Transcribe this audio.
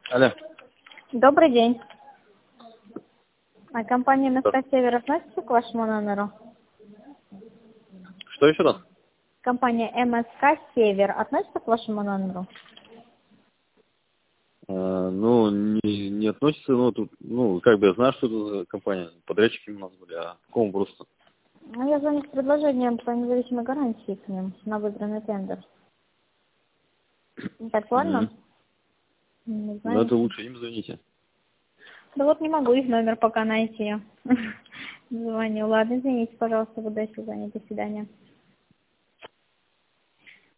Алло. Добрый день. А компания МСК Север относится к вашему номеру? Что еще раз? Компания МСК Север относится к вашему номеру? Ну, не относится, ну, тут, ну, как бы я знаю, что это за компания. Подрядчики у нас были, а кому просто? Ну, я звоню с предложением по независимой гарантии к ним на выбранный тендер. Так, ладно? Не Ну, знаю. это лучше им звоните. Да вот не могу их номер пока найти. Звоню. Ладно, извините, пожалуйста, буду дальше звонить. До свидания.